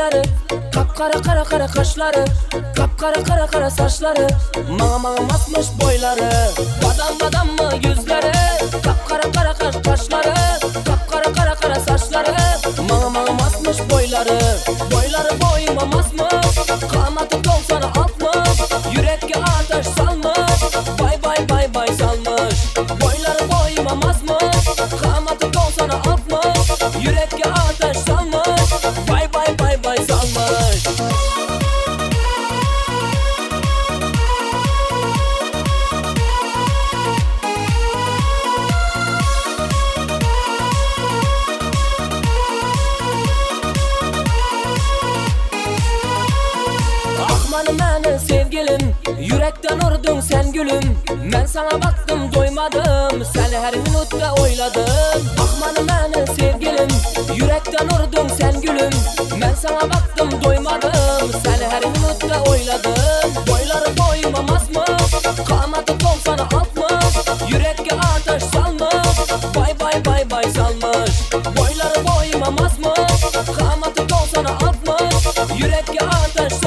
yüzleri, kapkara kara kara kaşları, kapkara kara kara saçları, mama basmış boyları. Badam badam mı yüzleri, kapkara kara kaşları, kapkara kara kara saçları, mama basmış boyları. Boyları boyuma basmış, kamatı 90-60, yürekке ateş salmış, bay bay bay bay salmış. Boyları boyuma basmış, kamatı 90-60, yürekке ateş salmış, bay bay bay bay salmış. Akmanı meni sevgilim, yürekten urdun sen gülüm. Ben sana baktım doymadım, seni her minutta oyladım. Akmanı meni sevgilim, yürekten urdun sen gülüm. Ben sana baktım doymadım, seni her minutta oyladım. Boyları boyuma basmış, kamatı 90-60, yürekке ateş salmış, bay bay bay bay salmış. Boyları boyuma basmış, kamatı 90-60, yürekке ateş salmış,